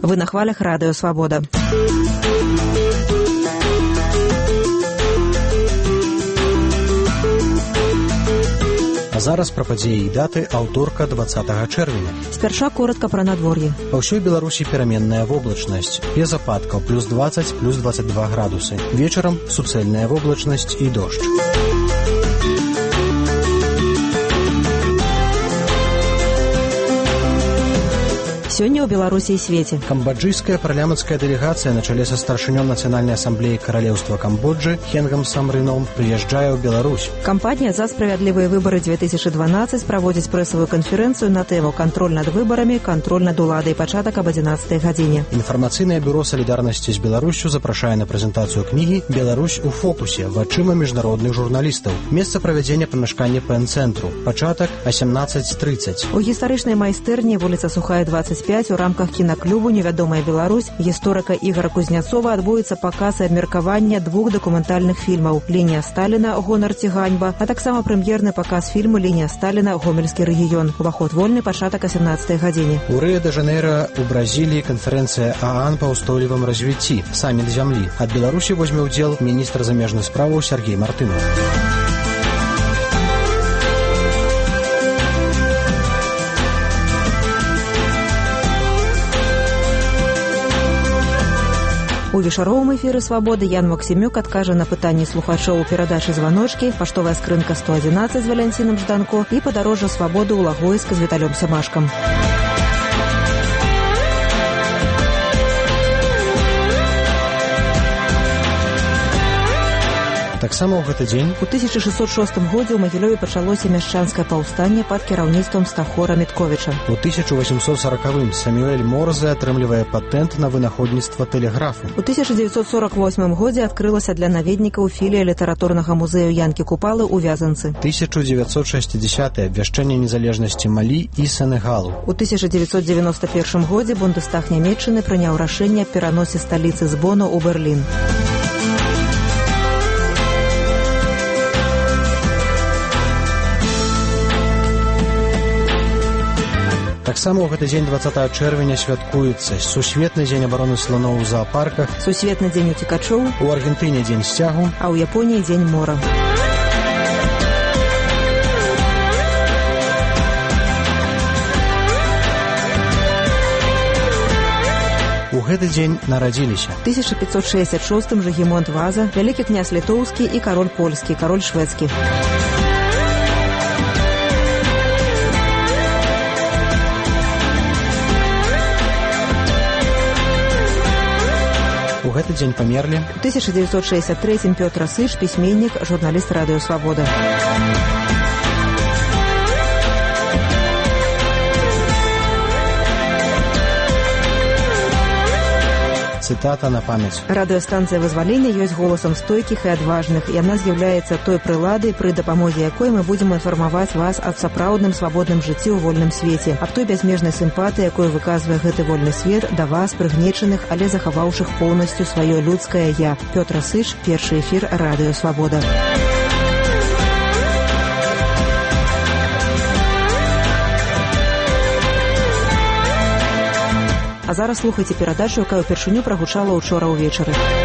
Вы на хвалях Радыё Свабода. А зараз пра падзеі і даты аўторка 20 чэрвеня. Спярша коротка пра надвор'е. Па ўсёй Беларусі пераменная воблачнасць. Без ападкаў, плюс 20, плюс 22 градусы. Вечарам суцэльная воблачнасць і дождж. Сёння ў Беларусі і свеце. Камбоджыйская парламенцкая дэлегацыя на чале са старшынём Нацыянальнай асамблеі Каралеўства Камбоджы Хенгам Самрыном прыязджае ў Беларусь. Кампанія «За справядлівыя выбары 2012» праводзіць прэсавую канферэнцыю на тэму «Кантроль над выбарамі, кантроль над уладай», пачатак об 11 гадзіне. Інфармацыйнае бюро салідарнасці з Беларуссю запрашае на прэзентацыю кнігі «Беларусь у фокусе. Вачыма міжнародных журналістаў». Месца правядзення памяшкання ПН-цэнтру. Пачатак о 17:30. У гістарычнай майстэрні вуліца Сухая, 25 у рамках кінаклубу «Невядомая Беларусь» гісторыка Ігора Кузняцова адбудзецца паказ і абмеркаванне 2 дакументальных фільмаў «Лінія Сталіна. Гонар ці ганьба», а таксама прэм'ерны паказ фільму «Лінія Сталіна. Гомельскі рэгіён». Уваход вольны, пачатак о 17 гадзіне. У Рыё-дэ-Жанейра у Бразіліі канферэнцыя ААН па ўстойлівым развіцці, саміт зямлі. Ад Беларусі возьме ўдзел міністр замежных справаў Сергей Мартынов. У вечаровым эфіры «Свабоды» Ян Максімюк адкажа на пытанні слухачоў у перадачы «Званочкі», паштовая скрынка 111 з Валянцінам Жданко і падарожжа «Свабоды» ў Лагойск з Віталём Сямашкам. Таксама ў гэты дзень у 1606 годзе ў Магілёве пачалося мяшчанскае паўстанне пад кіраўніцтвам Стахора Мітковіча. У 1840-м Самюэль Морзе атрымлівае патэнт на вынаходніцтва тэлеграфу. У 1948 годзе адкрылася для наведнікаў філія літаратурнага музею Янкі Купалы ў Вязанцы. 1960-е абвяшчэнне незалежнасці Малі і Сенегалу. У 1991 годзе Бундестаг Нямецчыны прыняў рашэнне аб пераносе сталіцы з Бону ў Берлін. Таксама ў гэты дзень 20 чэрвеня святкуецца Сусветны дзень абароны сланоў у зоапарках, Сусветны дзень уцекачоў, у Аргентыне дзень сцягу, а ў Японіі дзень мора. У гэты дзень нарадзіліся 1566 Жыгімонт Ваза, вялікі князь літоўскі і кароль польскі, кароль шведскі. У гэты дзень памерлі у 1963 Пётр Асыш, пісьменнік, журналіст Радыё Свабода. Цытата на памяць. Радыёстанцыя «Вызвалення» ёсць голасам стойкіх і адважных. Яна з'яўляецца той прыладай, пры дапамозе якой мы будзем інфармаваць вас аб сапраўдным свабодным жыцці ў вольным свеце, аб той бязмежнай сімпатыі, якую выказвае гэты вольны свет да вас, прыгнечаных, але захаваўшых поўнасцю сваё людскае «я». Пётр Асыш, першы эфір Радыё Свабода. А зараз слухайце перадачу, якая ўпершыню прагучала ўчора ўвечары.